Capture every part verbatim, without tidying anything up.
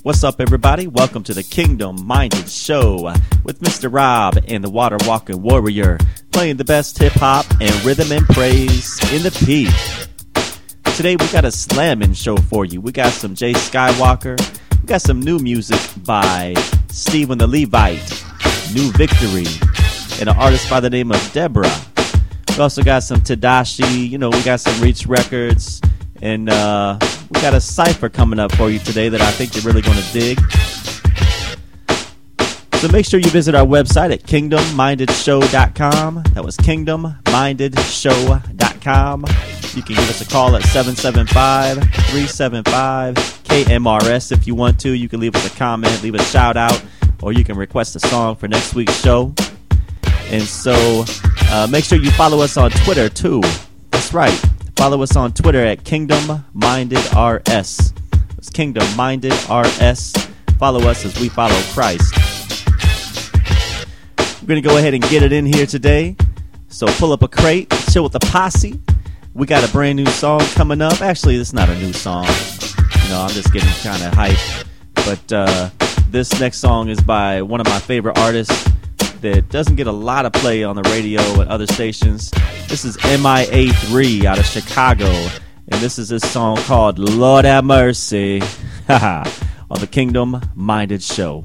What's up, everybody? Welcome to the Kingdom Minded Show with Mister Rob and the Water Walking Warrior, playing the best hip-hop and rhythm and praise in the P. Today we got a slamming show for you. We got some Jay Skywalker. We got some new music by Stephen the Levite, New Victory, and an artist by the name of Deborah. We also got some Tadashi. You know, we got some Reach Records. And uh, we got a cypher coming up for you today that I think you're really going to dig. So make sure you visit our website at kingdom minded show dot com. That was kingdom minded show dot com. You can give us a call at seven seven five, three seven five, K M R S if you want to. You can leave us a comment, leave a shout out, or you can request a song for next week's show. And so uh, make sure you follow us on Twitter too. That's right. Follow us on Twitter at Kingdom Minded R S. It's Kingdom Minded R S. Follow us as we follow Christ. We're going to go ahead and get it in here today. So pull up a crate, chill with the posse. We got a brand new song coming up. Actually, this is not a new song. You know, I'm just getting kind of hyped. But uh, this next song is by one of my favorite artists that doesn't get a lot of play on the radio and other stations. This is M I A three out of Chicago, and this is this song called Lord Have Mercy on the Kingdom Minded Show.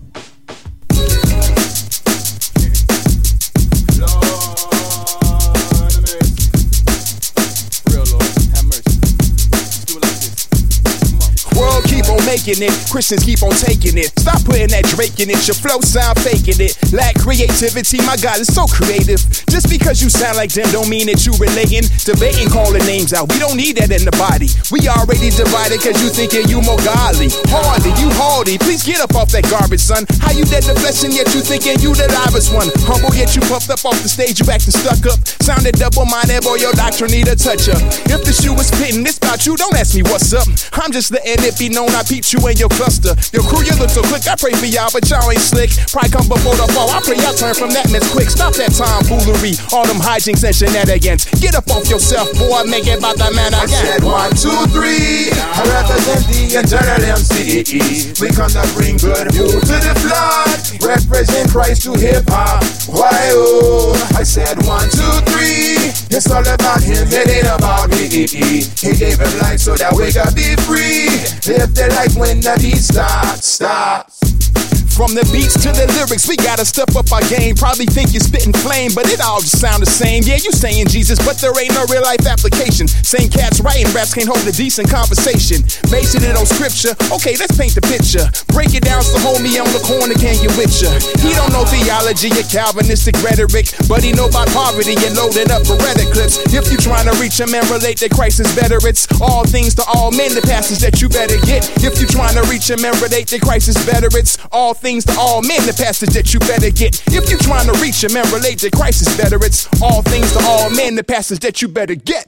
Making it, Christians keep on taking it. Stop putting that Drake in it, your flow sound faking it. Lack creativity, my God is so creative. Just because you sound like them don't mean that you relating. Debating, calling names out, we don't need that in the body. We already divided cause you thinking you more godly. Hardly, you hardy, please get up off that garbage, son. How you dead the flesh and yet you thinking you the livest one. Humble yet you puffed up off the stage, you acting stuck up. Sounded double-minded, boy, your doctrine need a touch-up. If the shoe is fitting, it's about you, don't ask me what's up. I'm just letting it be known I peep you in your cluster. Your crew, you look so quick. I pray for y'all, but y'all ain't slick. Pride come before the fall. I pray y'all turn from that mess quick. Stop that tomfoolery, all them hijinks and shenanigans. Get up off yourself, boy. Make it about that man again. I said one, two, three. I represent the internal M C E. We come to bring good food to the flood. Represent Christ to hip hop. Why oh? I said one, two, three. It's all about him. It ain't about me. He gave him life so that we can be free. Live the life when the beat stops, stops. From the beats to the lyrics, we gotta step up our game. Probably think you're spitting flame, but it all just sound the same. Yeah, you saying Jesus, but there ain't no real life application. Same cats writing raps can't hold a decent conversation. Basing it on scripture, okay, let's paint the picture. Break it down so homie on the corner can get with ya. He don't know theology or Calvinistic rhetoric, but he know about poverty and loading up Beretta clips. If you trying to reach him and relate that Christ is better, it's all things to all men, the passage that you better get. If you trying to reach him and relate that Christ is better, it's all things to all men, the passage that you better get. If you trying to reach him and relate that Christ is better, it's all things to all men, the passage that you better get.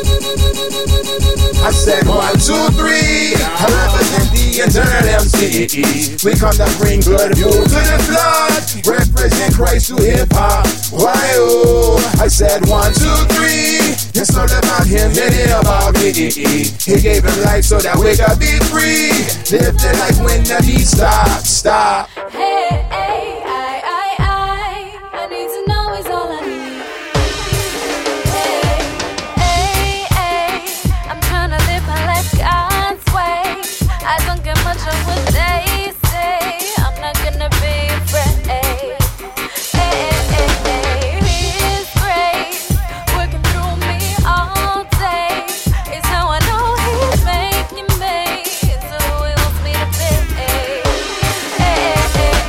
I said one, two, three. I represent the internal M C E. We come to bring good food to the flood. Represent Christ to hip hop. Why oh? I said one, two, three. It's all about him, it ain't about me. He gave him life so that we can be free. Live the life when the beat stops, stop. Hey, hey, I, I, I, I need to know is all I need. Hey, hey, hey, I'm trying to live my life God's way. I don't get much of what they say. I'm not gonna be afraid. Hey, hey, hey, His grace working through me all day is how I know He's making me. So He wants me to be. Hey, hey, hey.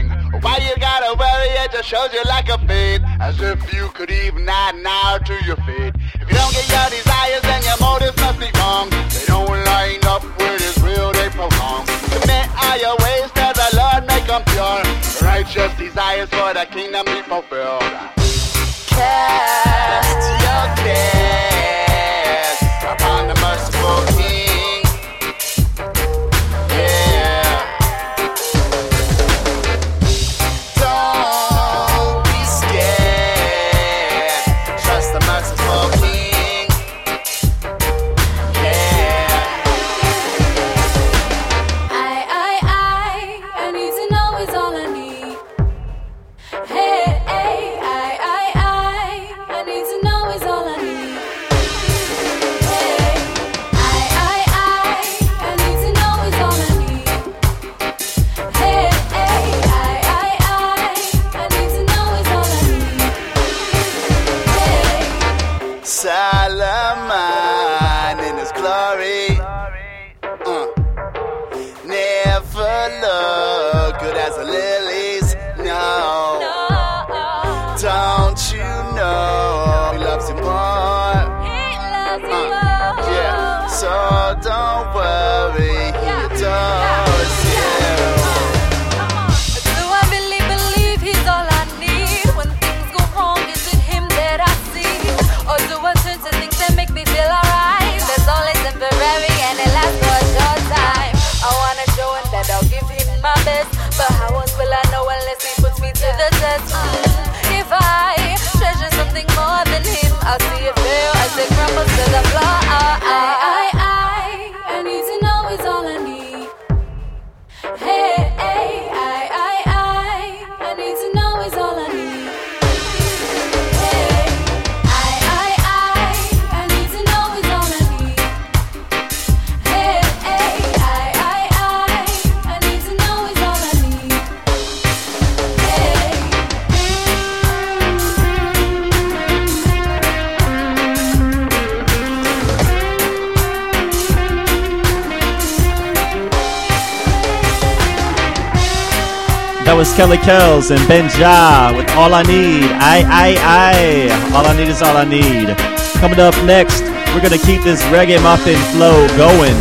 things. Why you gotta worry? It just shows you lack of faith. As if you could even add now to your fate. If you don't get your desires, then your motives must be wrong. They don't line up with His will, they prolong. Commit all your ways to the Lord, make them pure. Righteous desires for the kingdom be fulfilled. Cast your cares upon the merciful King. Yeah. Don't be scared. Trust the merciful King. Yeah. I, I, I, I need to know is all I need. Hey, hey, I, I, I, I need to know is all I need. Hey, I, I, I, I need to know is all I need. Hey, hey, I, I, I, I need to know is all I need. Hey. Solomon in his glory. Uh. Never look good as the lilies. No. No, Don't you know He loves you more? He loves you Uh, more. yeah. So don't worry, He Yeah. adores you. Do I really believe He's all I need? When things go wrong, is it Him that I see? Or do I turn to things that make me feel alright? That's only temporary and it lasts for a short time. I wanna show Him that I'll give Him my best, but how else will I know unless He puts me to the test? Mm, If I treasure something more than Him, I'll see it fail as it crumbles to the floor. I, I, I, I need to know is all I need. Hey, hey, I, I, I, I need to know is all I need. Hey, I, I, I, I need to know is all I need. Hey, hey, I, I, I, I need to know is all I need. Hey. That was Kelly Kells and Ben Ja with All I Need. I, I, I. All I need is all I need. Coming up next, we're going to keep this reggae muffin flow going.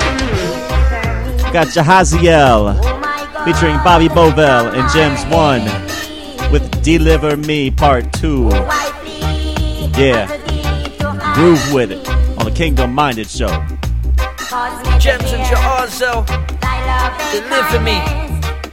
Got Jahaziel featuring Bobby Bovell and Gems one with Deliver Me Part two. Yeah. Groove with it on the Kingdom Minded Show. Gems and Jahaziel, Deliver Me.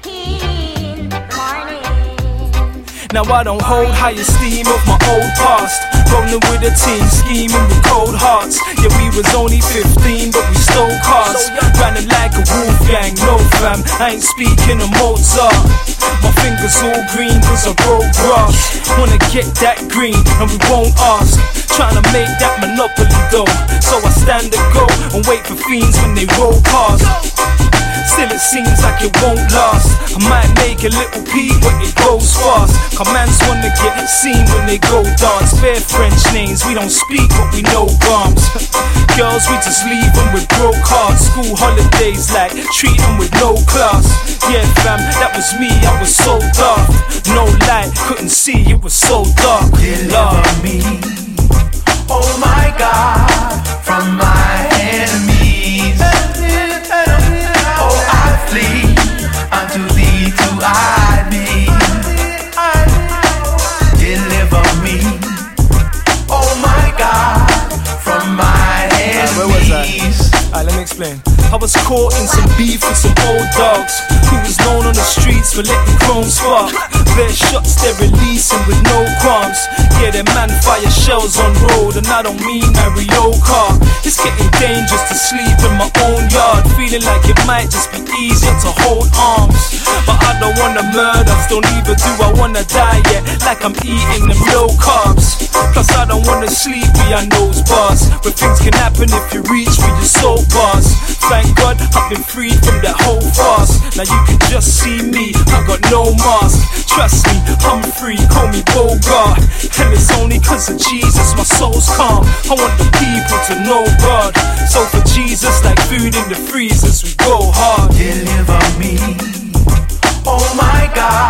Now I don't hold high esteem of my old past. Rolling with a team, scheming with cold hearts. Yeah, we was only fifteen, but we stole cars. Running like a wolf gang, no fam, I ain't speaking of Mozart. My fingers all green cause I grow grass. Wanna get that green and we won't ask. Trying to make that monopoly though. So I stand and go and wait for fiends when they roll past. Still it seems like it won't last. I might make a little pee, but it goes fast. Commands wanna get seen when they go dance. Fair French names, we don't speak, but we know bombs. Girls, we just leave them with broke hearts. School holidays, like, treat them with no class. Yeah, fam, that was me, I was so dark. No light, couldn't see, it was so dark. Deliver me, oh my God, from my enemies. Oh, I flee unto thee to hide me. Deliver me, oh my God, from my enemies. Where was I? Alright, let me explain. I was caught in some beef with some old dogs who was known on the streets for letting chrome spark. Their shots they're releasing with no qualms. Yeah, them man fire shells on road, and I don't mean Mario Kart. It's getting dangerous to sleep in my own yard, feeling like it might just be easier to hold arms. But I don't wanna murder, don't even do I wanna die yet, like I'm eating them low carbs. Plus I don't wanna sleep behind those bars, where things can happen if you reach for your soul bars. Thank God I've been freed from that whole farce. Now you can just see me, I got no mask. Trust me, I'm free, call me Bogart. And it's only cause of Jesus my soul's calm. I want the people to know God. So for Jesus, like food in the freezers, we go hard. Deliver me, oh my God.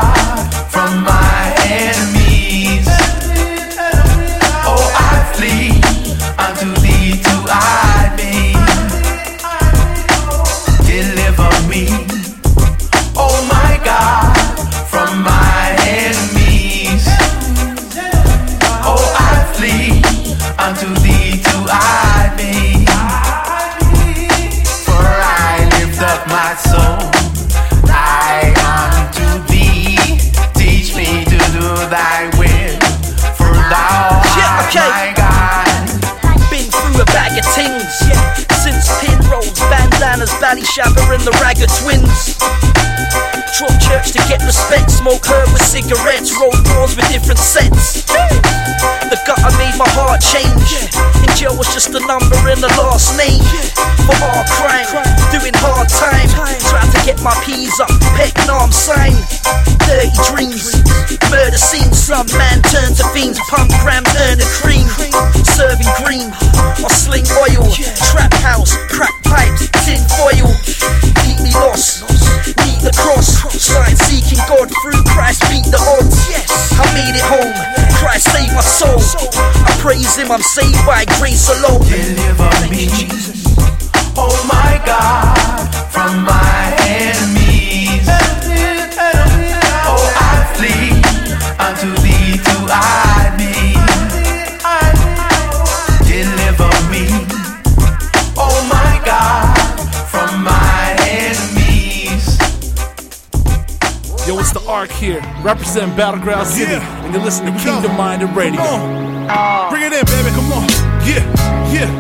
Shabba and the Ragged Twins. Drop church to get respect, smoke herb with cigarettes, roll balls with different sets. The gutter made my heart change. In jail was just a number and a last name. For hard crime, doing hard time. Tried to get my P's up, peck arm sign. Dirty dreams, murder scenes. Some man turns to fiends, pump grams, earn a cream. Serving green, or sling oil. Trap house, crack pipes, tin foil. Deeply lost, need the cross. Sign seeking God through Christ, beat the odds. I made it home, Christ saved my soul. I praise him, I'm saved by grace alone. Deliver me, oh my God, from my enemies. Oh, I flee unto thee to hide me. Deliver me, oh my God, from my enemies. Yo, it's the Ark here, representing Battleground City, yeah. And you're listening to Kingdom Minded Radio. Bring it in, baby, come on. Yeah, yeah.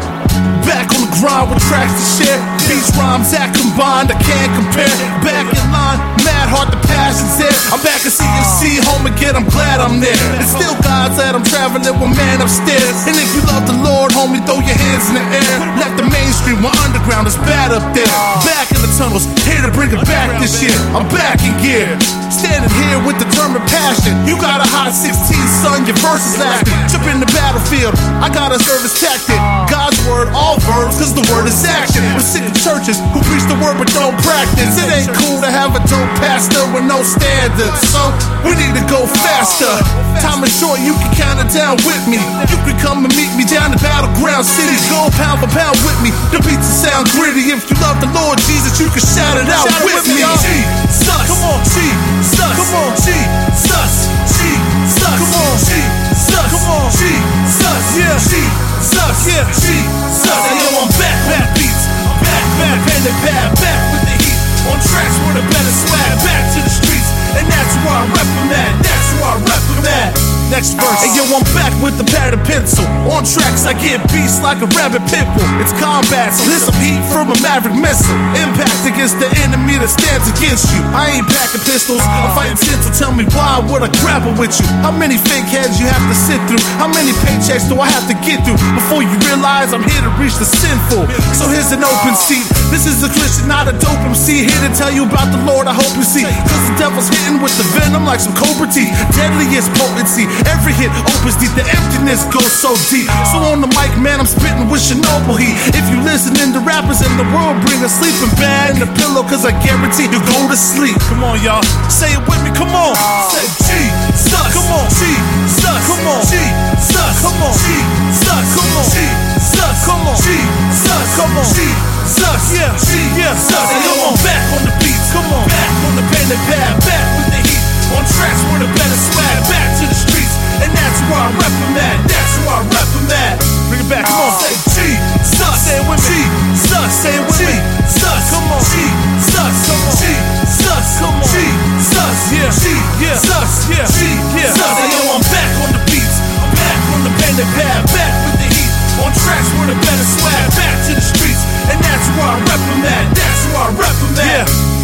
Back on the grind with tracks to share. Beats, rhymes, act combined, I can't compare. Back in line, mad hard, the passion's there. I'm back at C M C, home again, I'm glad I'm there. It's still God's that I'm traveling with man upstairs. And if you love the Lord, homie, throw your hands in the air. Left the mainstream, we're underground, it's bad up there. Back in the tunnels, here to bring it back this year. I'm back in gear, standing here with determined passion. You got a hot sixteen, son, your verse is lasting. Jump in the battlefield, I got a service tactic. God's word, all verbs, cause the word is action. We're sick of churches who preach the word but don't practice. It ain't cool to have a dope pastor with no standards, so we need to go faster. Time is short, you can count it down with me. You can come and meet me down in Battleground City. Go pound for pound with me. The beats will sound gritty. If you love the Lord Jesus, you can shout it out shout with, with me. Jesus, come on, Jesus, come on, Jesus, Jesus, come on, Jesus, come on, Jesus, yeah, Jesus, yeah, Jesus. And yo, I'm back on the beats. I'm back, back, and the bad, back with the heat. On tracks with a better swag, back to the streets. And that's where I rep from at, that's where I rep from at. Next verse, and yo, I'm back with the pad and pencil. On tracks, I get beats like a rabbit pitbull. It's combat, so here's some heat from a maverick missile. Impact against the enemy that stands against you. I ain't packing pistols, I'm fighting sin, so tell me why would I grapple with you? How many fake heads you have to sit through? How many paychecks do I have to get through before you realize I'm here to reach the sinful? So here's an open seat. This is a Christian, not a dope M C. Here to tell you about the Lord, I hope you see. Cause the devil's hitting with the venom like some cobra teeth. Deadliest potency, every hit opens deep. The emptiness goes so deep. So on the mic, man, I'm spitting with Chernobyl heat. If you listening to rappers in the world, bring a sleeping bag and a pillow, cause I guarantee you go to sleep. Come on, y'all, say it with me, come on. Say Jesus, come on, Jesus, come on, Jesus, come on, Jesus, come on, Jesus, come on, Jesus, come on, Jesus, yeah, Jesus. And yo, I'm back on the beats, come on, back on the pen and pad, back with the heat. On tracks with a better swag, back to the streets. And that's where I rep from at, that's where I rep from at. Bring it back, come on, say Jesus, say it with me, Jesus, say it with me, Jesus, come on, Jesus, come on, Jesus, come on, Jesus, yeah, Jesus, yeah, Jesus. And yo, I'm back on the beats, I'm back on the pen and pad, back with the heat. On tracks with a better swag, back to the streets. And that's where I rep from at, that's where I rep from at.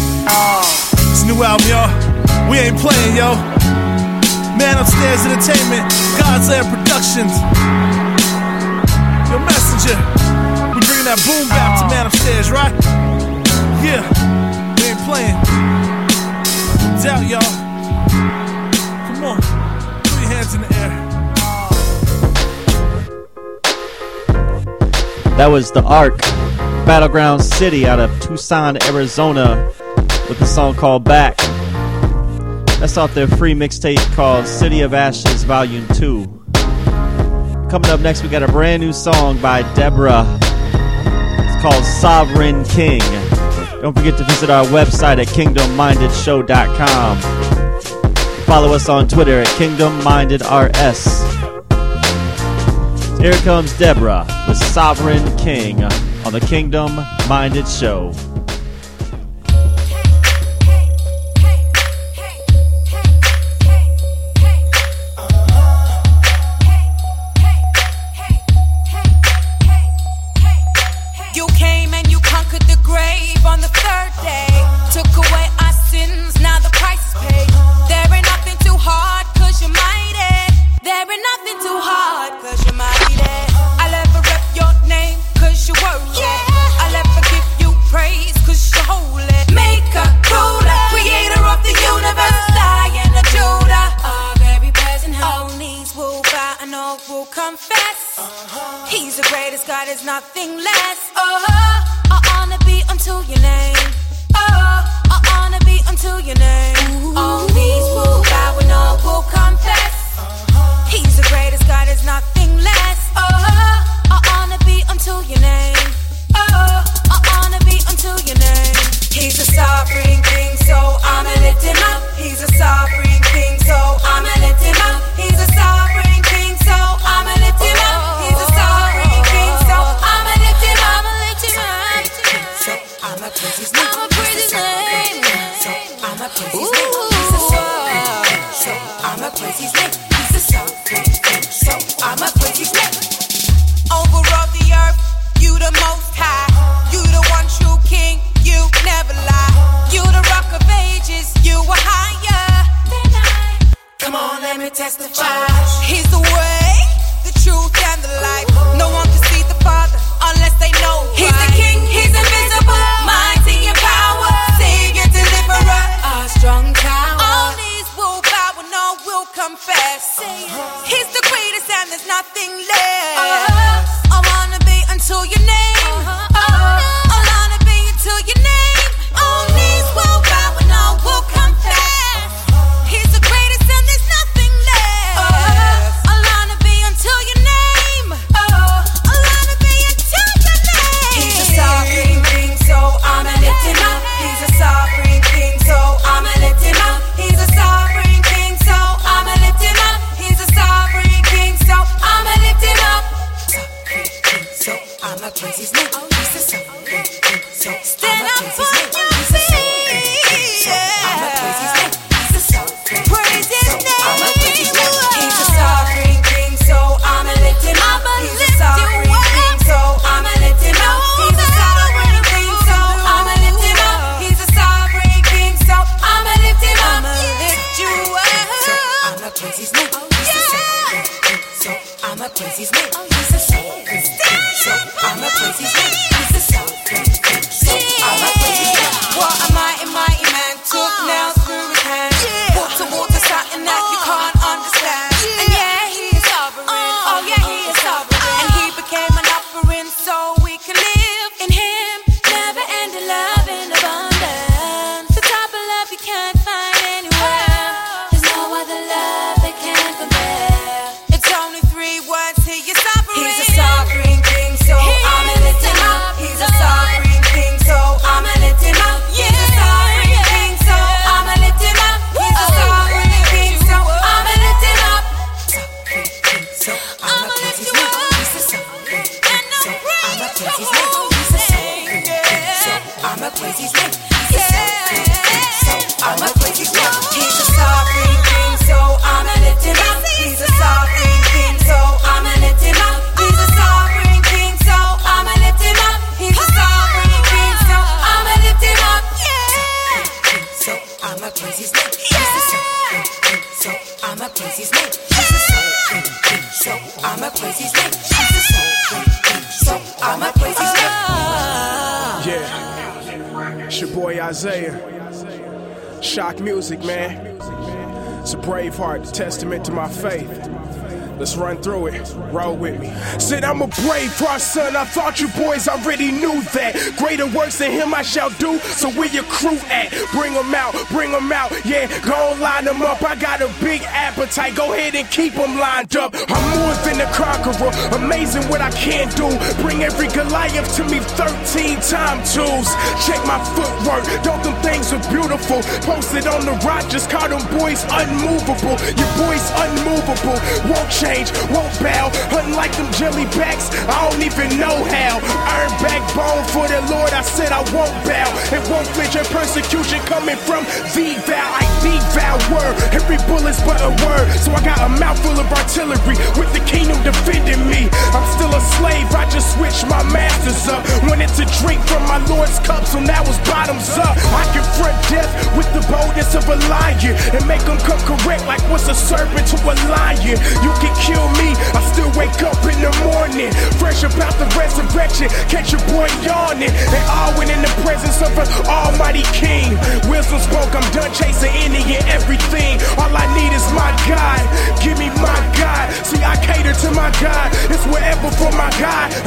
Yeah, it's a new album, y'all. We ain't playing, yo. Man Upstairs Entertainment, God's Land Productions. Yo, Messenger, we bringing that boom bap to Man Upstairs, right? Yeah, we ain't playing. No doubt, y'all. Come on, put your hands in the air. That was the Ark, Battleground City out of Tucson, Arizona, with a song called Back. That's off their free mixtape called City of Ashes Volume two. Coming up next, we got a brand new song by Deborah. It's called Sovereign King. Don't forget to visit our website at kingdom minded show dot com. Follow us on Twitter at kingdom minded r s. Here comes Deborah with Sovereign King on the Kingdom Minded Show. You came and you conquered the grave. is nothing less. Oh, I wanna be unto your name. Oh, I wanna be unto your name. All knees will bow and all will confess. He's the greatest, God is nothing less. Oh, I wanna be unto your name. Oh, I wanna be unto your name. He's a sovereign king, so I'ma lift him up. He's a sovereign king, so I'ma lift him up. He's a sovereign king, so I'ma lift him up. He's a sovereign king, so I'ma lift him up. I'ma lift him up. So I'ma praise his name. I'ma praise his name. So I'ma praise his name. He's a sovereign king, so I'ma praise his name. He's a sovereign king, so I'ma praise his name. Over all the earth, you the most high. You the one true king, you never lie. You the rock of ages, you are higher than I. Come on, let me testify. He's the way, the truth, and the life. No one can see the Father unless they know. He's the King, he's invisible, mighty in power, Savior, deliverer, a strong tower. All knees will bow and all will confess. He's the greatest and there's nothing less. I wanna be unto your name. Oh, I wanna be unto your name. All knees will bow and all will confess. He's the greatest and there's nothing less. I wanna be unto your name. Oh, I wanna be unto your name. He's a sovereign king, so I'ma lift him up. He's a sovereign king, so I'ma lift him up. He's a sovereign king, so I'ma lift him up. He's a sovereign king, so I'ma lift him up. Sovereign king, so I'ma praise his name. He's a sovereign king, so stand up for your feet. I'ma praise his name. He's a sovereign praise his name. I'ma praise his name. He's a sovereign king, so I'ma lift him up. He's a sovereign king, so I'ma lift him up. He's a sovereign king, so I'ma lift him up. He's a sovereign king, so I'ma lift him up. I'ma lift you up. So I'ma praise his name. He's a sovereign king, so I'ma praise his name. He's a sovereign king, so I'ma praise his name. He's a sovereign king, so I'ma praise his name. What a mighty, mighty man took nails through his hands. Walked towards something that you can't understand. And yeah, he is sovereign. Oh yeah, he is sovereign. And he became an offering so we can live in him. Never ending love in abundance. The type of love you can't find anywhere. There's no other love that can compare. It's only three words to your sovereign. He's a sovereign king, so I'ma lift him up. He's a sovereign king, so I'ma lift him up. He's a sovereign king, so I'ma lift him up. He's a sovereign king, so I'ma lift him up. Sovereign king, so I'ma praise his name. He's a sovereign king, so I'ma praise his name. He's a sovereign king, so I'ma praise his name. He's a sovereign king, so I'ma praise his name. He's a sovereign king, so I'ma lift him up. He's a sovereign king, so I'ma lift him up. He's a sovereign king, so I'ma lift him up. He's a sovereign king, so I'ma lift him up. Yeah. So I'ma praise his name. He's a sovereign king, so I'ma praise his name. He's a sovereign king, so I'ma praise his name. He's a sovereign king, so I'ma praise his name. Yeah, it's your boy Isaiah. Shock music, man. It's a brave heart, a testament to my faith. Let's run through it, roll with me. Said I'm a brave heart, son, I thought you boys already knew that. Greater works than him I shall do, so where your crew at? Bring them out, bring them out, yeah, go line them up. I got a big appetite, go ahead and keep them lined up. I'm more than a conqueror, amazing what I can do. Bring every Goliath to me thirteen time tools. Check my footwork, don't them things are beautiful. Posted on the rock, just call them boys unmovable. Your boys unmovable, won't change. Won't bow, unlike them jelly backs, I don't even know how. Earn backbone for the Lord, I said I won't bow. And won't flinch at persecution coming from the vow. I devour word, every bullet's but a word. So I got a mouthful of artillery with the kingdom defending me. I'm still a slave, I just switched my masters up. Wanted to drink from my Lord's cup, so now it's bottoms up. I confront death with the boldness of a lion and make them come correct like what's a serpent to a lion. You can kill me, I still wake up in the morning, fresh about the resurrection, catch your boy yawning. They all went in the presence of an almighty king. Wisdom spoke, I'm done chasing any and everything. All I need is my God, give me my God. See, I cater to my God, it's wherever for my God. I'm not ashamed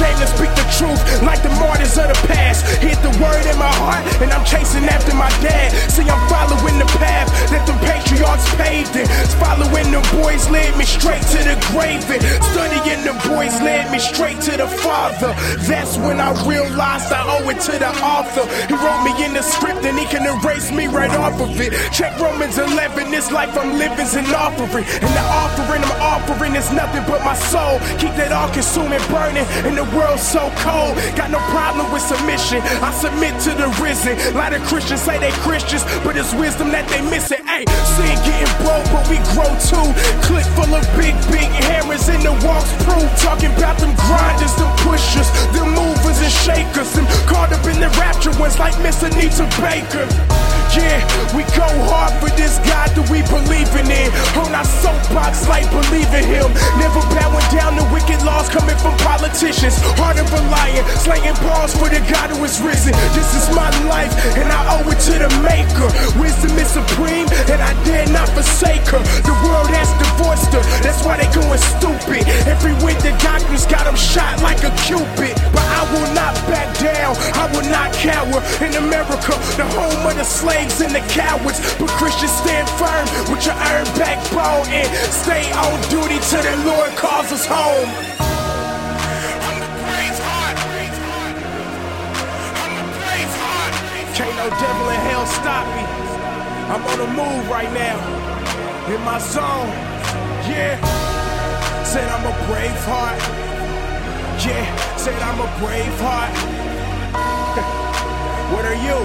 ashamed to speak the truth like the martyrs of the past. Hit the word in my heart and I'm chasing after my dad. See, I'm following the path that the patriarchs paved it. Following the boys led me straight to the grave. And studying the boys led me straight to the Father. That's when I realized I owe it to the author. He wrote me in the script and he can erase me right off of it. Check Romans eleven, this life I'm living's an offering. And the offering I'm offering is nothing but my soul. Keep that all consuming burning and the world so cold. Got no problem with submission, I submit to the risen. A lot of Christians say they Christians, but it's wisdom that they missing. Ayy, sin getting broke, but we grow too. Click full of big, big hammers in the walks proof. Talking about them grinders, them pushers, them movers and shakers. Them caught up in the rapture ones like Miss Anita Baker. Yeah, we go hard for this God that we believing in. On our soapbox like believing him. Never bowing down to wicked laws coming from politicians. Heart of a lion, slanging balls for the God who is risen. This is my life and I owe it to the maker. Wisdom is supreme and I dare not forsake her. The world has divorced her, that's why they going stupid. Every week the doctors got them shot like a cupid. But I will not back down, I will not cower. In America, the home of the slaves and the cowards. But Christians stand firm with your iron backbone and stay on duty till the Lord calls us home. Can't no devil in hell stop me. I'm on the move right now, in my zone. Yeah, said I'm a brave heart. Yeah, said I'm a brave heart. What are you?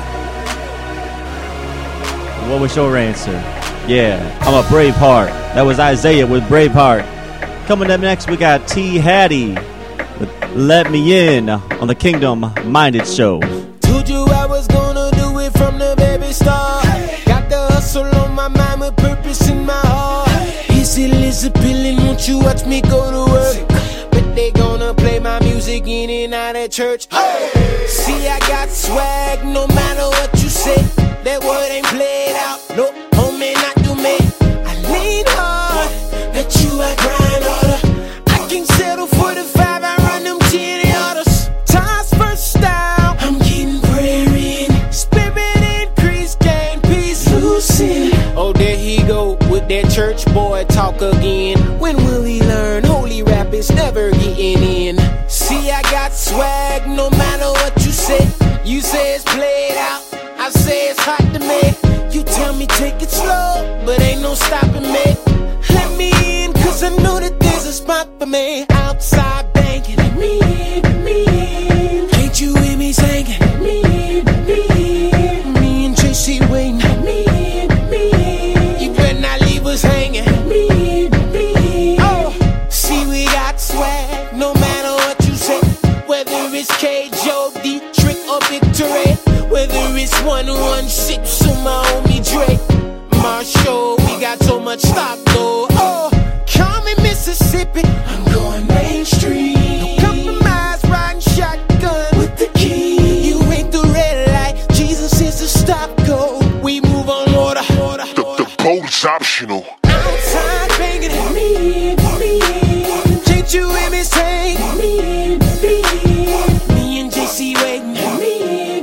What was your answer? Yeah, I'm a brave heart. That was Isaiah with Braveheart. Coming up next, we got T. Hattie with Let Me In on the Kingdom Minded Show. Told you I was gonna do it from the very start. Got the hustle on my mind with purpose in my heart. Is it is appealing? Won't you watch me go to work? But they gonna play my music in and out of church. See, I got swag no matter what you say. That word ain't played out. No, homie, not to me. I lean hard, bet you I grind harder. I can settle for the five, I run them ten orders. Times first style, I'm getting prayer in. Spirit increase, gain peace, loosen. Oh, there he go with that church boy talk again. When will he learn? Holy rap is never getting in. See, I got swag no matter what you say. You say it's played out, I say it's hot to me. You tell me take it slow, but ain't no stopping me. Let me in, cause I know that there's a spot for me. Outside banking, let me in, let me in. Can't you hear me singing? Let me in, let me in. Me and J C waiting. Let me in, let me in. You better not leave us hanging. Let me in, let me in. Oh, see we got swag, no matter what you say. Whether it's K, Joe, D, Trick or Victory. Whether it's one one six or my homie Drake. Marshall, we got so much stock though. Oh, call me Mississippi, I'm going mainstream. No compromise, riding shotgun with the key. You ain't the red light, Jesus is the stop go. We move on water. The, the boat is optional. Outside banging, let me in, let me in. Can't you hear me say? Let me in, let me in. Me and J C waiting, let me in.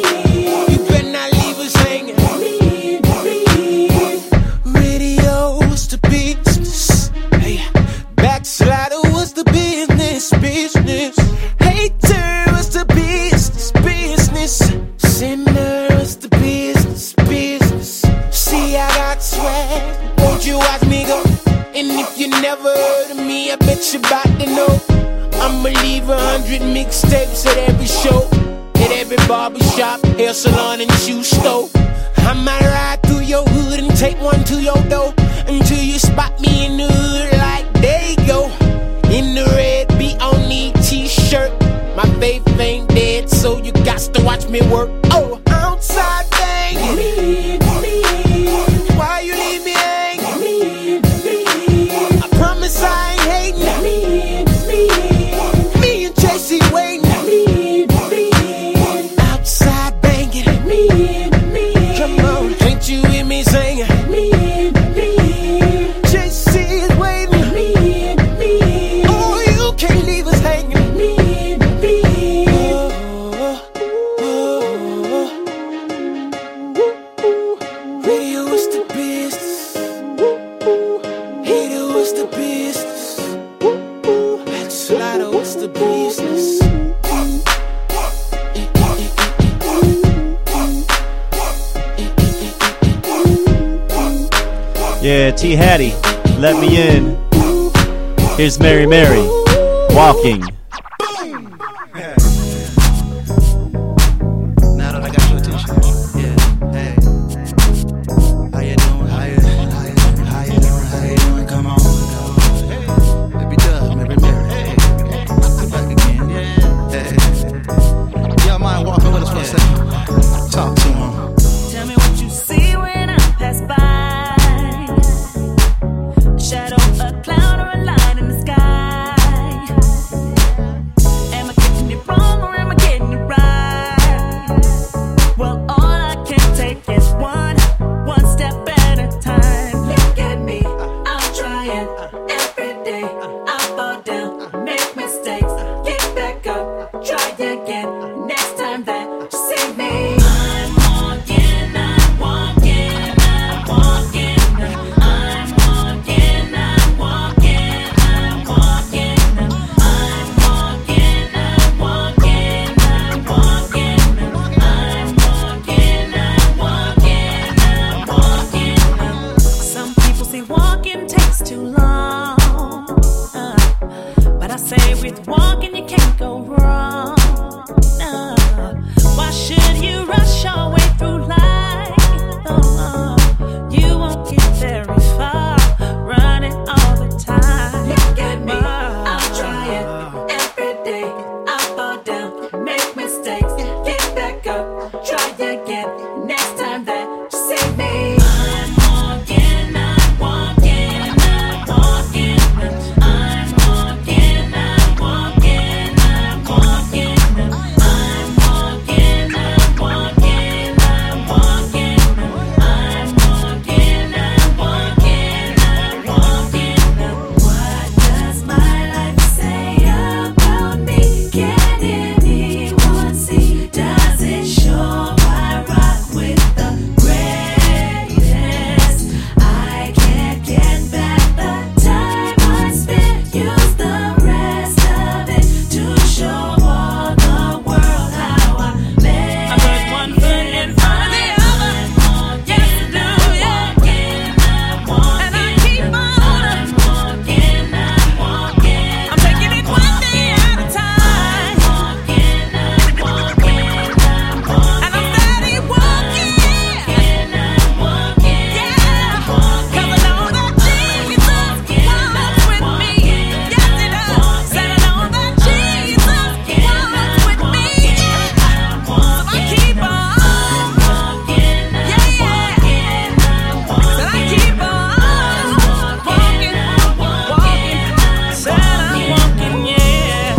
Backslider was the business, business. Hater was the business, business. Sinner was the business, business. See, I got swag, won't you watch me go? And if you never heard of me, I bet you about to know. I'ma leave a hundred mixtapes at every show, at every barbershop, hair salon and shoe store. I might ride through your hood and take one to your door until you spot me in the hood like there you go. In the red B on E t-shirt. My faith ain't dead, so you got to watch me work. Oh, outside banging. Me, me. Why you leave me hanging? Me, me. I promise I ain't hating. Me, me. Me and J C waiting. Me, me. Outside banging. Me, me. Come on, can't you hear me singing? Me, me. J C is waiting. Me, me. Oh, you can't leave us hanging. Me, me. Yeah, T. Hattie, let me in. Here's Mary Mary, walking. Now that I got your attention, yeah, hey. How you doing? How you, how you, how you doing? How you doing? Come on. Hey, baby Dub, Mary Mary. Hey, sit back again. Yeah, hey. Y'all mind walking with us for a second? Talk to him. Tell me what you see when I pass by. A shadow, a cloud, or a line in the sky. Am I getting it wrong or am I getting it right? Well, all I can take is one, one step at a time. Look at me, I'm trying every day. I fall down, make mistakes, get back up, try again. Next time that you see me, I'm walking, I'm walking, I'm walking. I'm walking, I'm walking, I'm walking. I'm walking, I'm walking, I'm walking. I'm walking, I'm walking, I'm walking. Some people say walking takes too long, uh, but I say with walking you can't go wrong. Uh, why should you rush your way through life? Uh, you won't get very far running all the time. Look at me, I'm trying every day. I fall down, make mistakes, get back up, try again. Next time that you see me, I'm walking, I'm walking, I'm walking. I'm walking, I'm walking, I'm walking. I'm walking, I'm walking, I'm walking. I'm walking, I'm walking, I'm walking. What does my life say about me? Can anyone see? Does it show I rock with the greatest? I can't get back the time I spent. Use the rest of it to show all the world how I made. I put one foot in front of the other. Yes, I do, yeah. And I keep on. I'm walking, I'm walking. I'm taking it one day at a time. I'm walking, I'm walking, I'm walking. And I'm steady walking. I'm walking, yeah. 'Cause I know that Jesus walks with me. Yes, he does. Said I know that Jesus walks with me. So I keep on. Yeah, yeah. Said I keep on walking, walking. Said I'm walking, yeah.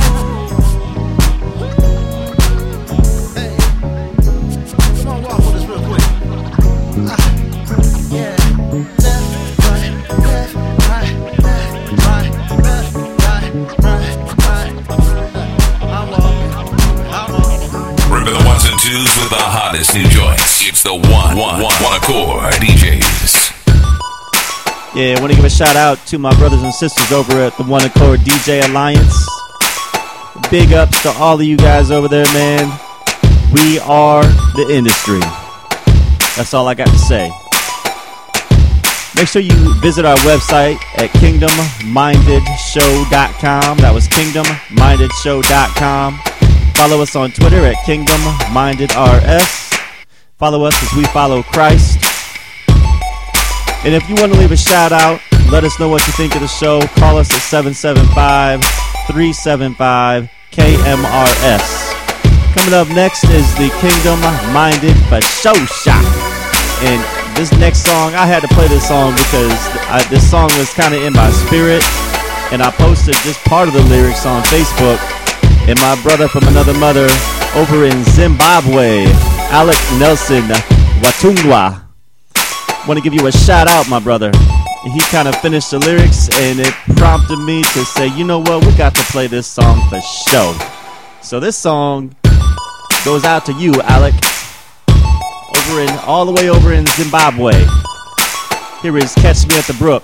Hey, come on, walk with us real quick. Ah, yeah. Left, right, left, right, left, right, left, right, right, right. I'm walking, I'm walking. Remember the ones and twos with the hottest new joints. It's the one, one, one, one accord D Js. Yeah, I want to give a shout out to my brothers and sisters over at the One Accord D J Alliance. Big ups to all of you guys over there, man. We are the industry. That's all I got to say. Make sure you visit our website at kingdom minded show dot com. That was kingdom minded show dot com. Follow us on Twitter at kingdom minded R S. Follow us as we follow Christ. And if you want to leave a shout out, let us know what you think of the show. Call us at seven seven five, three seven five, K M R S. Coming up next is the Kingdom Minded for Show Shot. And this next song, I had to play this song because I, this song was kind of in my spirit. And I posted just part of the lyrics on Facebook. And my brother from another mother over in Zimbabwe, Alec Nelson Watungwa, want to give you a shout out, my brother. He kind of finished the lyrics and it prompted me to say, you know what, we got to play this song for show. So this song goes out to you, Alec, over in all the way over in Zimbabwe. Here is Catch Me at the Brook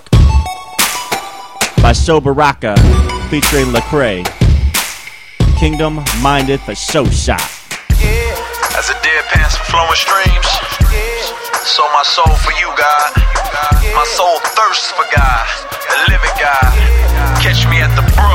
by Sho Baraka featuring Lecrae. Kingdom Minded for Show Shot. Yeah, as a dead pants for flowing streams. Yeah. So my soul for you, God. My soul thirsts for God, the living God. Catch me at the brook.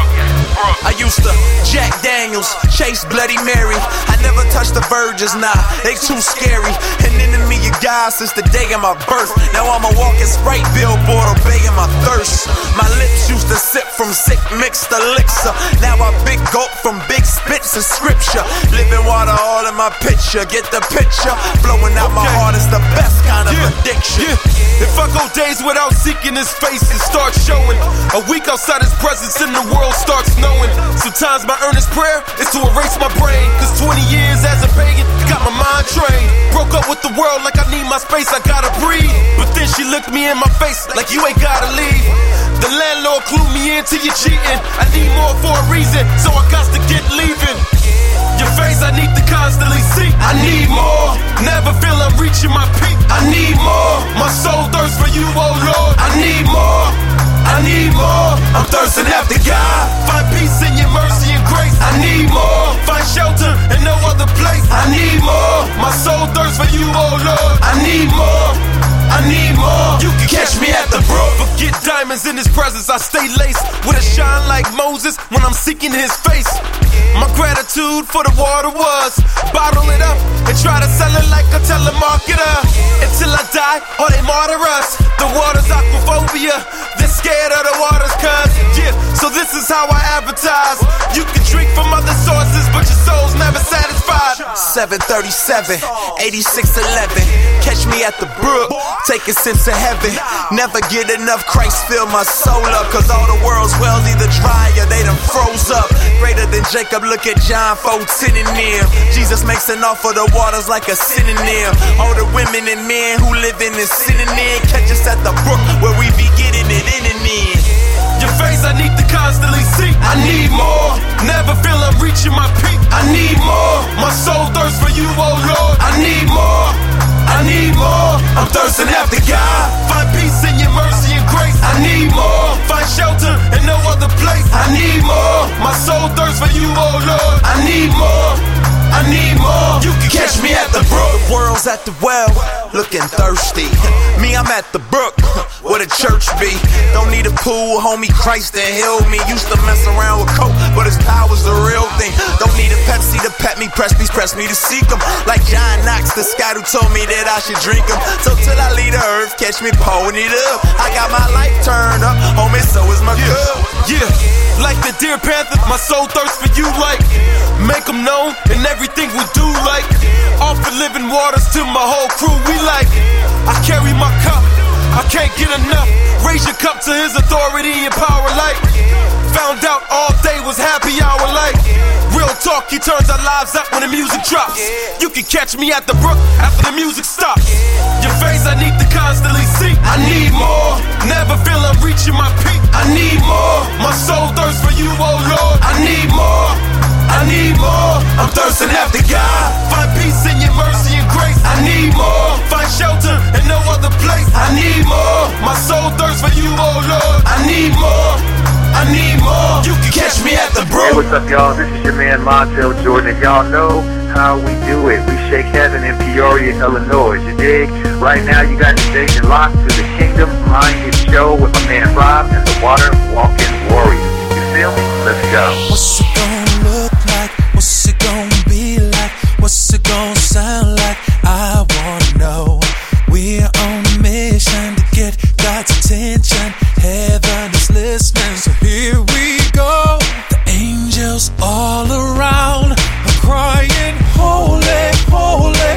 I used to Jack Daniels, chase Bloody Mary. I never touched the virgins, nah, they too scary. An enemy of God since the day of my birth. Now I'm a walking Sprite billboard, obeying my thirst. My lips used to sip from sick mixed elixir. Now I big gulp from big spits of scripture. Living water all in my picture, get the picture. Flowing out my heart is the best kind of Yeah, addiction. yeah. If I go days without seeking his face, it starts showing. A week outside his presence and the world starts knowing. Sometimes my earnest prayer is to erase my brain. Cause twenty years as a pagan got my mind trained. Broke up with the world like I need my space, I gotta breathe. But then she looked me in my face like you ain't gotta leave. The landlord clued me into you cheating. I need more for a reason, so I got to get leaving. Your face I need to constantly see. I need more, never feel I'm reaching my peak. I need more, my soul thirsts for you, oh Lord. I need more, I need more. I'm thirsting after God. Find peace in your mercy and grace. I need more, find shelter in no other place. I need more, my soul thirsts for you, oh Lord. I need more, I need more. You can catch me at the brook. Forget diamonds in his presence, I stay laced with a shine like Moses when I'm seeking his face. My gratitude for the water was bottle it up and try to sell it like a telemarketer. Until I die or they martyr us. The water's aquaphobia, they're scared of the waters cuz, yeah, so this is how I advertise. You can drink from other sources but your soul's never satisfied. seven thirty-seven, eighty-six eleven. Catch me at the brook, take a sense of heaven. Never get enough, Christ fill my soul up. Cause all the world's wells either dry or they done froze up. Greater than Jacob, look at John fourteen in them. Jesus makes an offer, the waters like a synonym. All the women and men who live in this synonym. Catch us at the brook where we be getting it in and in. Your face I need to constantly see. I need more, never feel I'm reaching my peak. I need more, my soul thirsts for you, oh Lord. I need more, I need more. I'm thirsting after God. Find peace in your mercy and grace. I need more, find shelter in no other place. I need more, my soul thirsts for you, oh Lord. I need more, I need more. You can catch me at the brook. The world's at the well, looking thirsty. Me, I'm at the brook, where the church be. Don't need a pool, homie, Christ that healed me. Used to mess around with coke, but his power's the real thing. Don't need a Pepsi to pet me, press me, press me to seek him. Like John Knox, the sky who told me that I should drink him. So till I leave the earth, catch me pouring it up. I got my life turned up, homie, so is my Yeah, cup. yeah, like the deer panther, my soul thirsts for you like. Make them known in everything we do like. Offer living waters to my whole crew, we like. I carry my cup, I can't get enough. Raise your cup to his authority and power like. Found out all day was happy hour like. Real talk, he turns our lives up when the music drops. You can catch me at the brook after the music stops. Your face I need to constantly see. I need more, never feel I'm reaching my peak. I need more, my soul thirsts for you, oh Lord. I need more, I need more. I'm thirsting after God. Find peace in your mercy and grace. I need more, find shelter in no other place. I need more, my soul thirsts for you, oh Lord. I need more, I need more. You can catch me at the brook. Hey, what's up, y'all? This is your man Montel Jordan. And y'all know how we do it. We shake heaven in Peoria, Illinois. You dig? Right now, you got the station locked to the Kingdom Minded Show with my man Rob and the Water Walking Warrior. You feel me? Let's go. What's it gonna look like? What's it gonna be like? What's it gonna sound like? I wanna know. We're on a mission to get God's attention. Heaven is listening, so here we go. The angels all around are crying, holy, holy,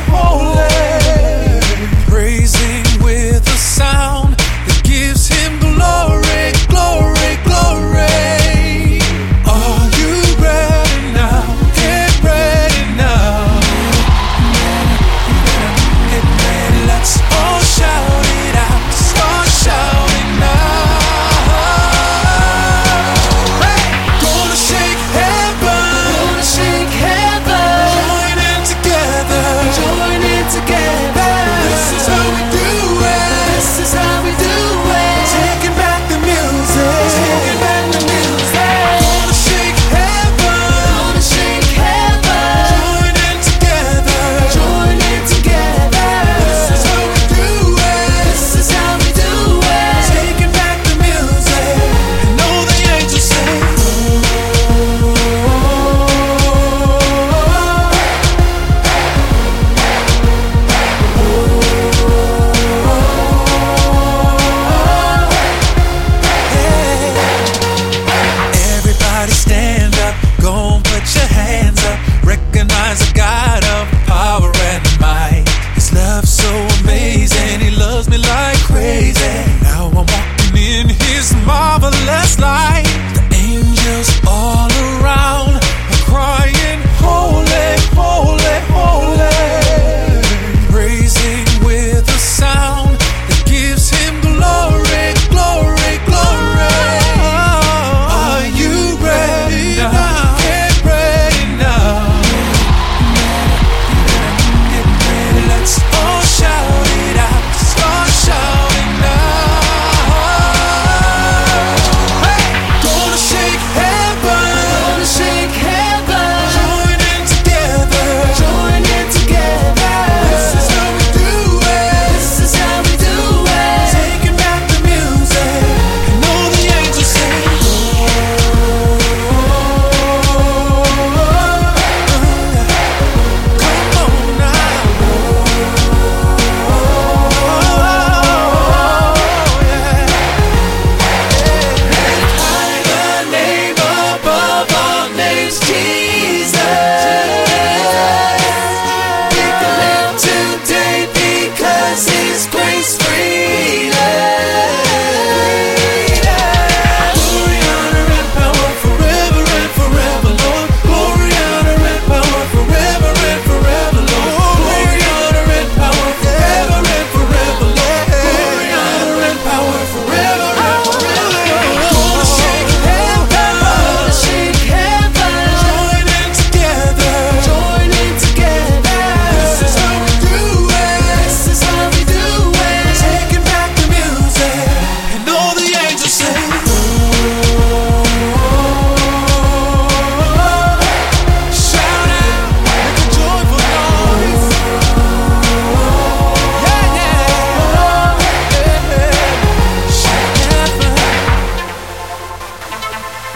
holy. Praising with a sound that gives him glory, glory, glory. Are you ready now? Get ready now. Get ready, let's all shout it out. Start shouting now.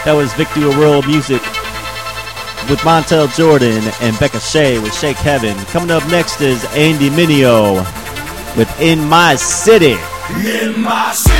That was Victor World Music with Montel Jordan and Becca Shea with Shake Heaven. Coming up next is Andy Mineo with In My City. In my city,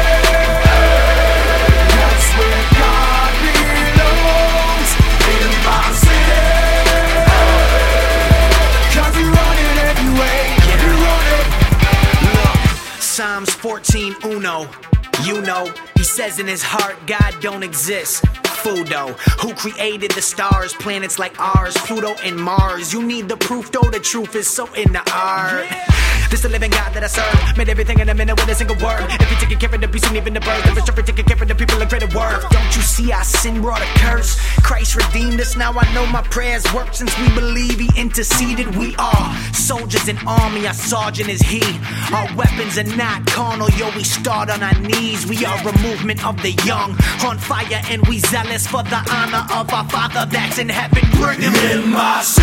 that's where God belongs. In my city, 'cause we run it anyway. We run it. Look, Psalms fourteen uno. You know, he says in his heart, God don't exist. Fudo, who created the stars, planets like ours, Pluto and Mars. You need the proof, though the truth is so in the art. This the living God that I serve, made everything in a minute with a single word. If you're taking care of the beast and even the birds, if you're taking care of the people, a greater worth. Don't you see our sin brought a curse? Christ redeemed us, now I know my prayers work. Since we believe he interceded, we are soldiers in army, our sergeant is he. Our weapons are not carnal, yo, we start on our knees. We are a movement of the young, on fire and we zealous for the honor of our Father that's in heaven. Bring him in my city.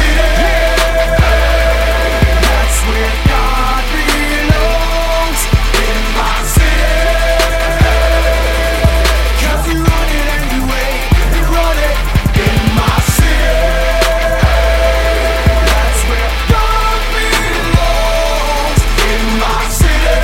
That's where God belongs. In my city, 'cause we run it anyway. We run it in my city. That's where God belongs. In my city,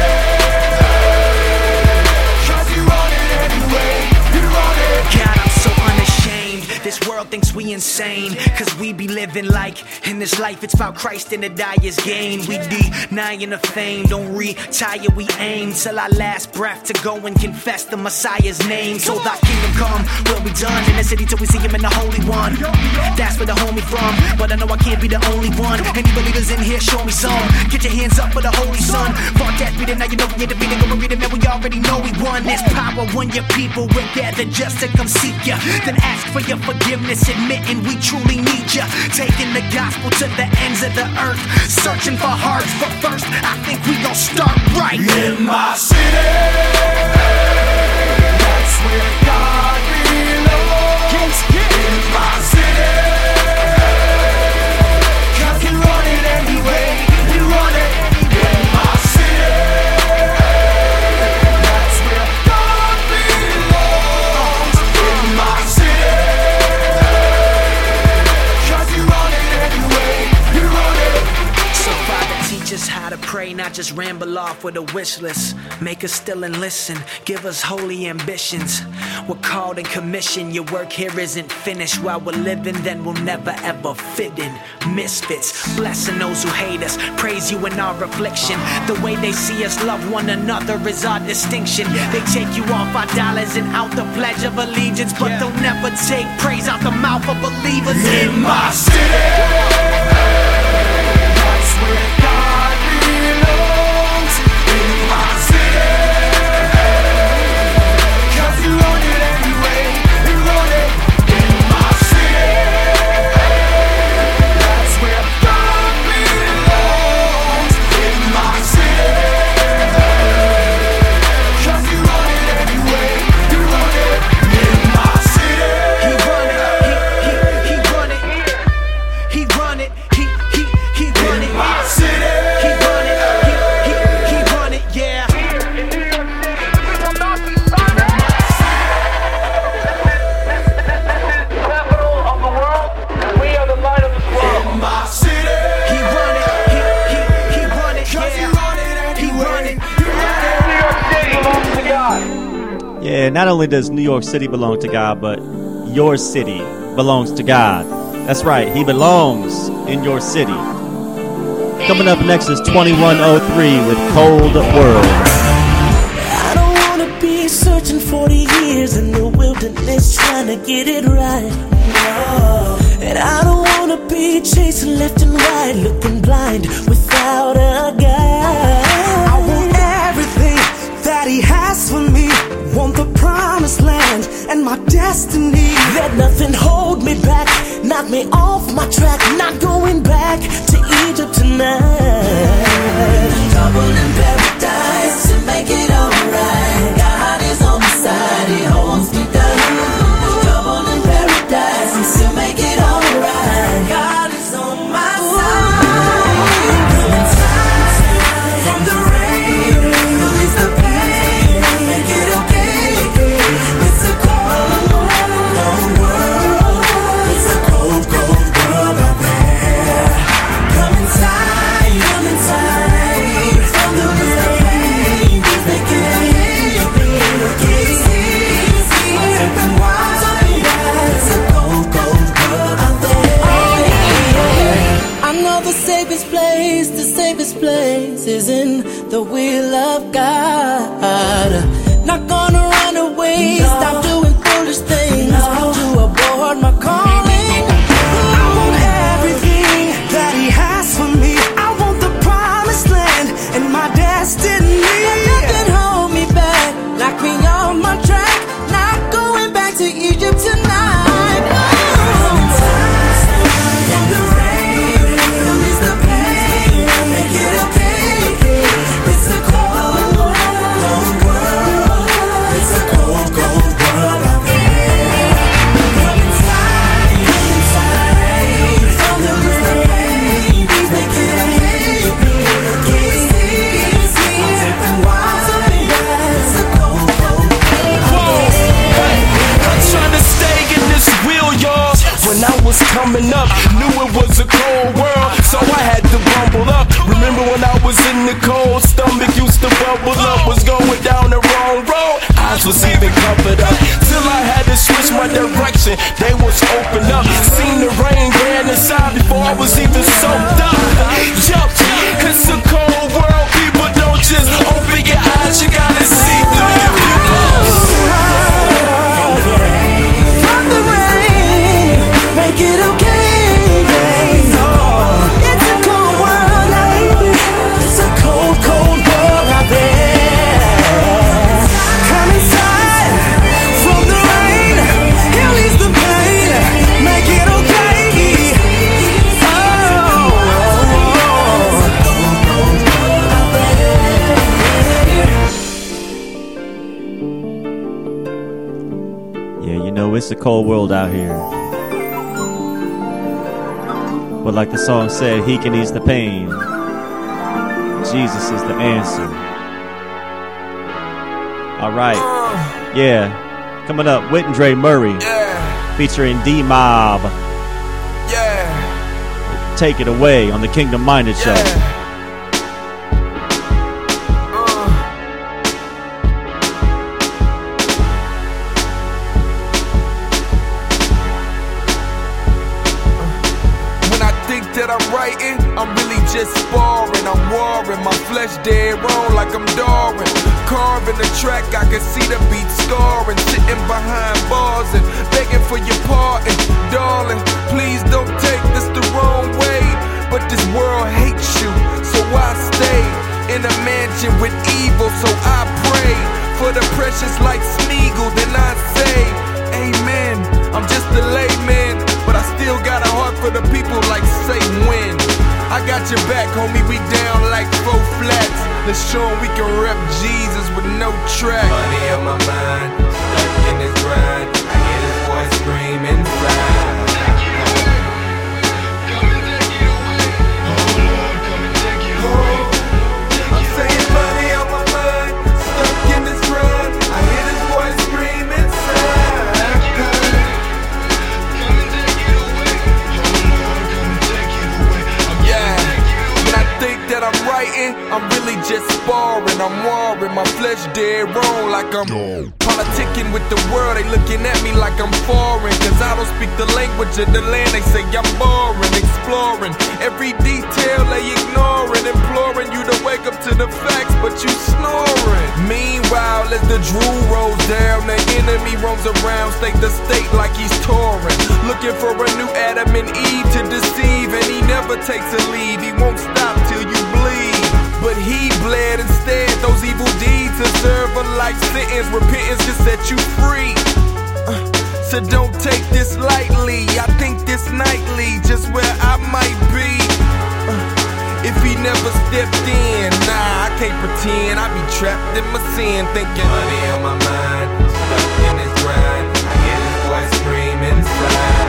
'cause we run it anyway. We run it. God, I'm so unashamed. This world thinks we insane, 'cause we be living like in this life it's about Christ and the die is gain. We denying the fame, don't retire, we aim till our last breath to go and confess the Messiah's name. So thy kingdom come, will be done in the city till we see him in the Holy One. That's where the homie from, but I know I can't be the only one. Any believers in here, show me some. Get your hands up for the Holy Son. Fuck that beating, now you know we ain't defeated. Go and read it, man, we already know we won. There's power when your people will gather just to come seek ya. Then ask for your forgiveness, admitting we truly need ya. Taking the gospel to the ends of the earth, searching for hearts, but first I think we gon' start right in my city. That's where God belongs. In my city, 'cause we run it anyway. We run it in my city. That's where God belongs. In my city, 'cause we run it anyway. We run it. So Father, teach us how to pray, not just ramble off with a wish list. Make us still and listen, give us holy ambitions. We're called and commissioned, your work here isn't finished. While we're living, then we'll never ever fit in. Misfits, blessing those who hate us, praise you in our affliction. The way they see us love one another is our distinction. They take you off our dollars and out the Pledge of Allegiance, but they'll never take praise out the mouth of believers in my city. That's where God belongs. In my city, 'cause we run it anyway. We run it in my city. That's where God belongs. In my city, 'cause we run it anyway. We run it in my city. He run it, he, he, he run it, he run it, he, he, he run it. My city. He run it, he, he, he run it, yeah. In my city, He run it, he, he, he run it, 'cause we yeah. run it He anyway. run it. New York City belongs to God. Yeah, not only does New York City belong to God, but your city belongs to God. That's right, he belongs in your city. Coming up next is twenty-one oh three with Cold World. I don't wanna be searching forty years in the wilderness trying to get it right. No. And I don't wanna be chasing left and right, looking blind without a guide. I want everything that he has for me. Want the promised land and my destiny. Let nothing hold me back, knock me off my track. Not going back to Egypt tonight. Trouble in paradise to make it alright. God is on my side, he holds me down. Trouble in paradise to make it alright. God is on my side. From the rain, release the pain, make it okay. It's a cold world. is in the will of God. Not gonna run away, no. Stop doing foolish things, no. To abort my calling. I want everything that He has for me. I want the promised land and my destiny. Nothing hold me back, knock me off my track. Not going back to Egypt tonight. Coming up, knew it was a cold world, so I had to bumble up. Remember when I was in the cold, stomach used to bubble up, was going down the wrong road, eyes was even covered up, till I had to switch my direction, they was open up, seen the rain ran inside before I was even soaked up. Jumped, it's a cold world, people don't just open your eyes, you gotta see through your pupils. Make it okay, babe. Oh, it's a cold world out there. It's a cold, cold world out there. Come inside from the rain. He'll ease the pain. Make it okay. Oh. Yeah, you know it's a cold world out here. But like the song said, He can ease the pain. Jesus is the answer. All right. Yeah. Coming up, Whit and Dre Murray. Yeah. Featuring D-Mob. Yeah. Take it away on the Kingdom Minded Show. Yeah. Sparring, I'm warring, my flesh dead wrong like I'm Darwin. Carving the track, I can see the beat scarring. Sitting behind bars and begging for your pardon. Darling, please don't take this the wrong way, but this world hates you, so I stay in a mansion with evil, so I pray for the precious like Smeagol, then I say amen. I'm just a layman, but I still got a heart for the people like say when. I got your back, homie, we down like four flats. Let's show 'em we can rep Jesus with no track. Money on my mind, stuck in this grind. I hear this voice screaming inside. I'm saying money on my mind, stuck in this grind. I hear this voice scream inside. Yeah, when I think that I'm writing, I'm really just sparring. I'm warring, my flesh dead wrong like I'm politicking with the world. They looking at me like I'm foreign, cause I don't speak the language of the land. They say I'm boring, exploring every detail they ignoring, imploring you to wake up to the facts, but you snoring. Meanwhile, as the drool rolls down, the enemy roams around state to state like he's touring, looking for a new Adam and Eve to deceive, and he never takes a lead. He won't stop till you bleed, but he bled instead. Those evil deeds deserve a life sentence. Repentance can set you free. Uh, so don't take this lightly. I think this nightly, just where I might be. Uh, if he never stepped in, nah, I can't pretend. I be trapped in my sin, thinking money on my mind, stuck in this grind. I hear this voice scream inside.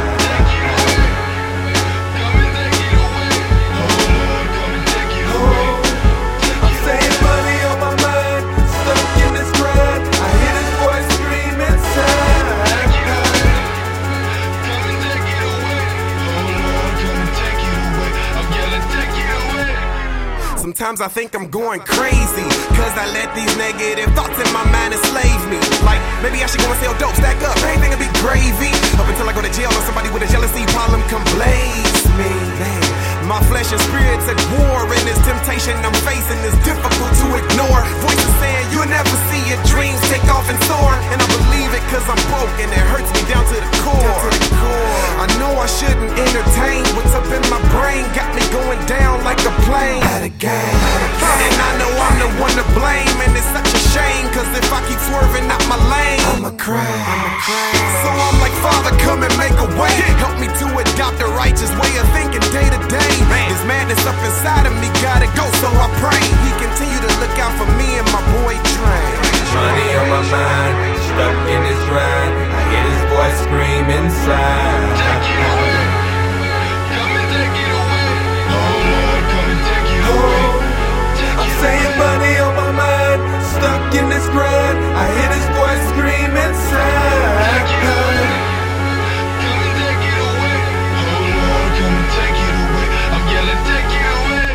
Sometimes I think I'm going crazy, cause I let these negative thoughts in my mind enslave me. Like, maybe I should go and sell dope, stack up, anything will be gravy. Up until I go to jail or somebody with a jealousy problem can blaze me. Man, my flesh and spirit's at war in this temptation. temptation I'm facing is difficult to ignore. Voices saying you'll never see your dreams take off and soar. And I believe it cause I'm broken, it hurts me down to the core. I know I shouldn't entertain what's up in my brain, got me going down like a plane. At a game. And I know I'm the one to blame, and it's such a shame, cause if I keep swerving out my lane, I'ma crash. So I'm like, Father, come and make a way. Help me to adopt a righteous way of thinking day to day. This madness up inside of me gotta go, so I pray He continue to look out for me and my boy Dre. Money on my mind, stuck in this grind. I hear this voice scream inside. Take it away, come and take it away. Oh Lord, come and take it away. I'm saying money on my mind, stuck in this grind. I hear this voice scream inside. Take it away, come and take it away. Oh Lord, come and take it away. I'm yelling, take it away.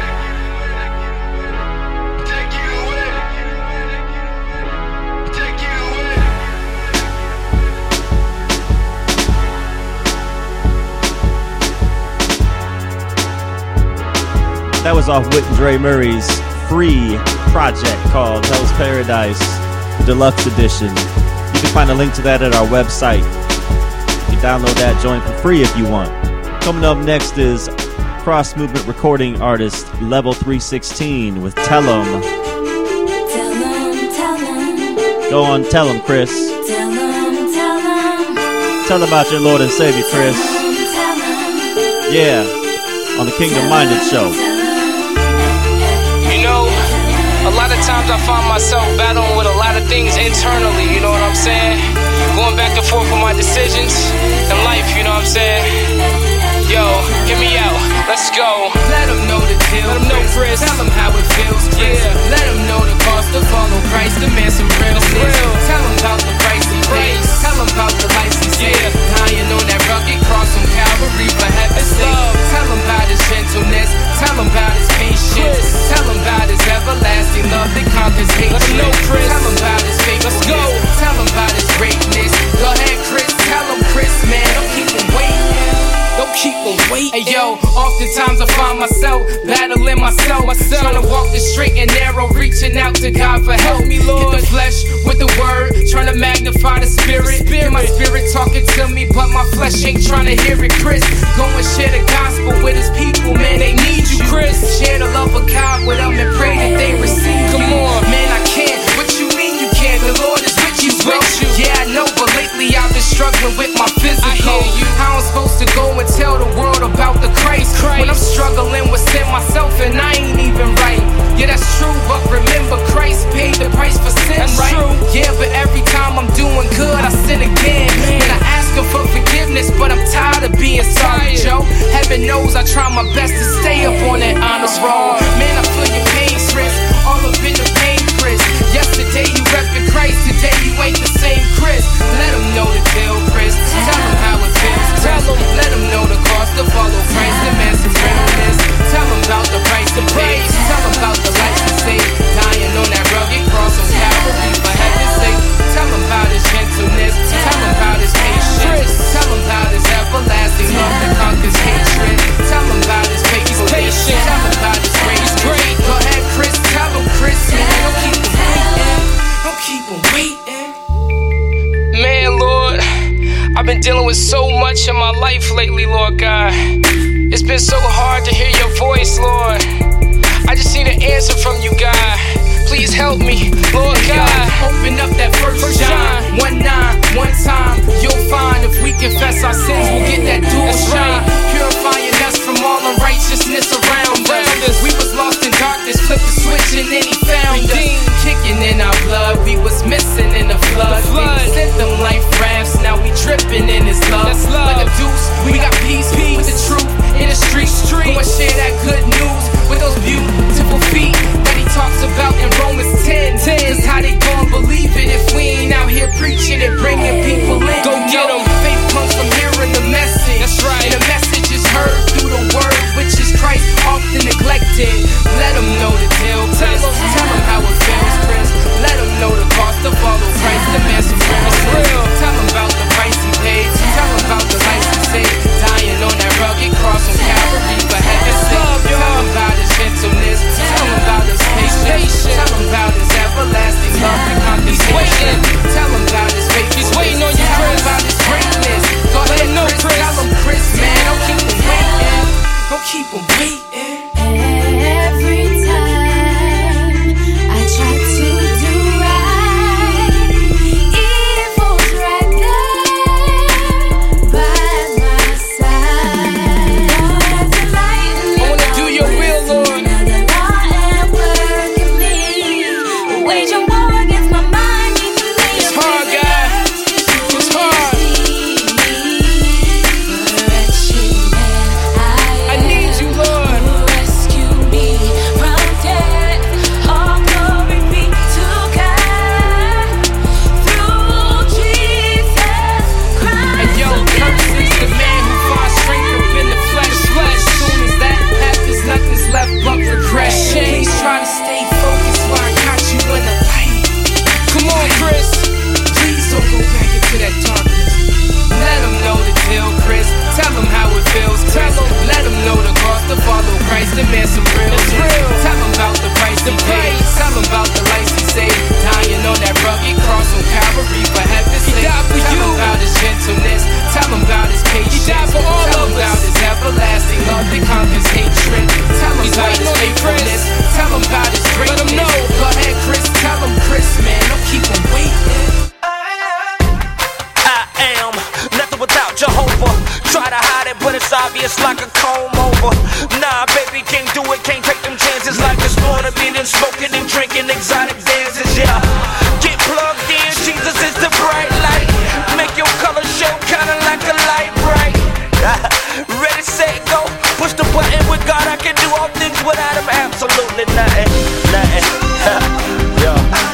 Take it away. Take it away. That was off Whit and Dre Murray's free project called Hell's Paradise Deluxe Edition. You can find a link to that at our website. You can download that joint for free if you want. Coming up next is cross movement recording artist Level three sixteen with Tell 'em. Tell 'em, tell 'em. Go on, tell 'em, Chris. Tell 'em, tell 'em. Tell 'em about your Lord and Savior, Chris. Yeah, on the Kingdom Minded Show. You know, a lot of times I find myself battling with a lot of things internally, you know what I'm saying? Going back and forth with my decisions in life, you know what I'm saying? Yo, hear me out, let's go. Let them know the deal, let them know Chris. Tell them how it feels, Chris. Yeah. Let them know the cost to follow Christ, demand some realness. Real. Tell them about the price he pays. Tell them about the license, yeah. Dying on that rugged cross on Calvary for heaven's sake. Tell them about his gentleness. Tell them about his patience. Chris. Tell them about his everlasting love that conquers hate. Let them know Chris. Tell them about his faithfulness. Let's go. Tell them about his greatness. Go ahead, Chris. Tell them, Chris, man. Don't keep them waiting. Don't keep them waiting. Hey yo, oftentimes I find myself battling myself, myself. Trying to walk the straight and narrow, reaching out to God for help. Me, Lord. Hit the flesh with the word, trying to magnify the spirit. Hear my spirit talking to me, but my flesh ain't trying to hear it. Chris, go and share the gospel with his people, man. They need you, Chris. Share the love of God with them and pray that they receive. Come you. on, man. I can't. What you mean you can't? The Lord is with you, bro. Yeah, I know, but lately I've been struggling with my physical. I hear you. How I'm supposed to go and tell the world about the Christ, Christ when I'm struggling with sin myself and I ain't even right. Yeah, that's true, but remember Christ paid the price for sin, that's right? True. Yeah, but every time I'm doing good, I sin again. Man. And I ask him for forgiveness, but I'm tired of being sorry, Joe. Heaven knows I try my best to stay up on that honest road. Man, I feel your pain, Chris, all up in the pain, Chris. Yesterday you reppin' Christ, today you ain't the same, Chris. Let him know the deal, Chris. Tell him how it feels, Chris. Let him know the cost to follow Christ, demand some realness. Tell him about the price to pay. Tell him about the life to save. Dying on that rugged cross on Calvary for heaven's sake. Tell him about his gentleness. Tell him about his patience. Tell him about his everlasting love that conquers hatred. Tell him about his faithfulness. Tell him about his grace. Great. Go ahead, Chris. Tell him, Chris, man. Don't keep him waiting. Don't keep him waiting. Man, Lord, I've been dealing with so much in my life lately, Lord God. It's been so hard to hear your voice, Lord. I just need an answer from you, God. Please help me, Lord God. Open up that first John one nine. One time you'll find if we confess our sins, we'll get that dual shine. Purifying us from all unrighteousness around us. We was lost in darkness, flipped the switch and then he found us. Kicking in our blood, we was missing in the flood. Then he sent them life rafts, now we dripping in his love. Like a deuce, we got peace with the truth in the street. Go and share that good news with those beautiful feet that he talks about in Romans ten. Cause how they gon' believe it if we ain't out here preaching it's obvious like a comb over. Nah, baby, can't do it, can't take them chances like it's gonna be them smoking and drinking exotic dances, yeah. Get plugged in, Jesus is the bright light. Make your color show kinda like a light bright. Ready, set, go. Push the button with God, I can do all things without him. Absolutely nothing, nothing. Yo.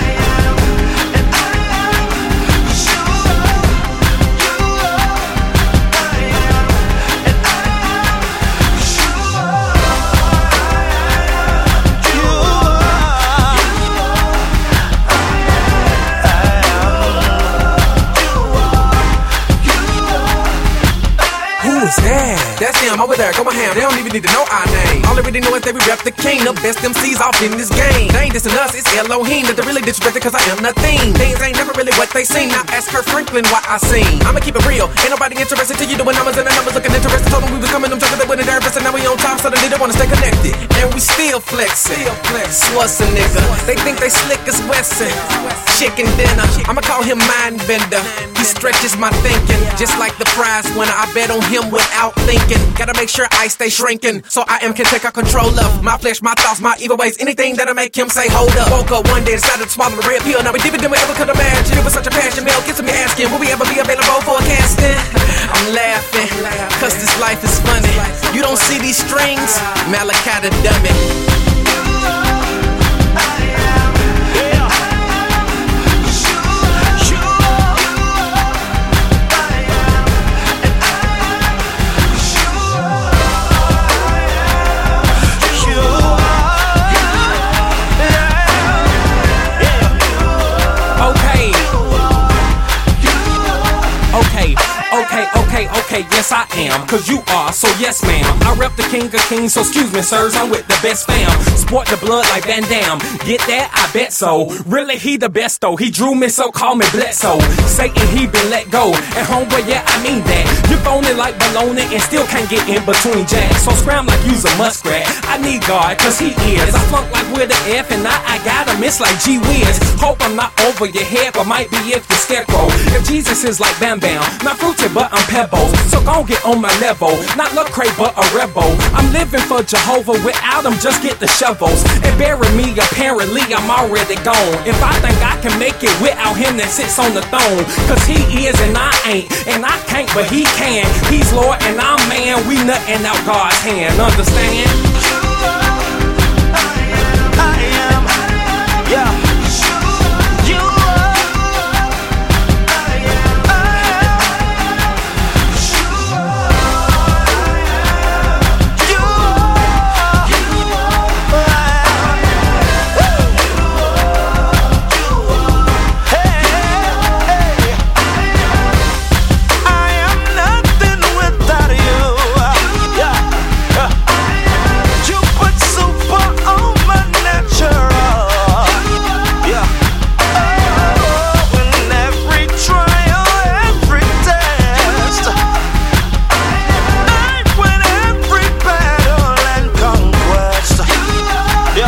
Who's that? That's them over there, go my hand. They don't even need to know our name. All they really know is that we rep the king, the best M Cs off in this game. They ain't dissing us, it's Elohim that they really disrespected cause I am nothing. Things ain't never really what they seem. Now ask Kurt Franklin why I sing. I'ma keep it real, ain't nobody interested till you doing numbers and the numbers looking interested. Told them we was coming, them talking they wouldn't dare invest, and now we on top, suddenly they wanna stay connected. And we still flexing. Still flex. What's a nigga? They think they slick as Wesson. Chicken dinner, I'ma call him mind bender. He stretches my thinking, just like the prize winner. I bet on him without thinking. Gotta make sure I stay shrinking, so I am can take control of my flesh, my thoughts, my evil ways. Anything that'll make him say, hold up. Woke up one day, decided to swallow the red pill. Now we deeper than we ever could imagine. It was such a passion, Mel kissing me asking, will we ever be available for a casting? I'm laughing, cause this life is funny. You don't see these strings? Malachi the dummy. Okay, okay, okay, yes I am, cause you are, so yes ma'am. I rep the king of kings, so excuse me sirs, I'm with the best fam. Sport the blood like Van Damme, get that? I bet so. Really he the best though, he drew me so call me Bledsoe. Satan he been let go, and homeboy yeah I mean that. You phoning like baloney and still can't get in between jacks. So scram like you's a muskrat, I need God cause he is. I flunk like with the F and now I got a miss like G Wiz. Hope I'm not over your head, but might be if the scarecrow. If Jesus is like Bam Bam, not fruity but I'm pebbles. So gon' get on my level, not look cray but a rebel. I'm living for Jehovah, without him just get the shovels. And bury me, apparently I'm already gone. If I think I can make it without him that sits on the throne. Cause he is and I ain't, and I can't but he can. He's Lord and I'm man, we nuttin' out God's hand, understand? I am, yeah.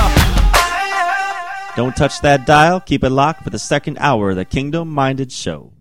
Don't touch that dial. Keep it locked for the second hour of the Kingdom Minded Show.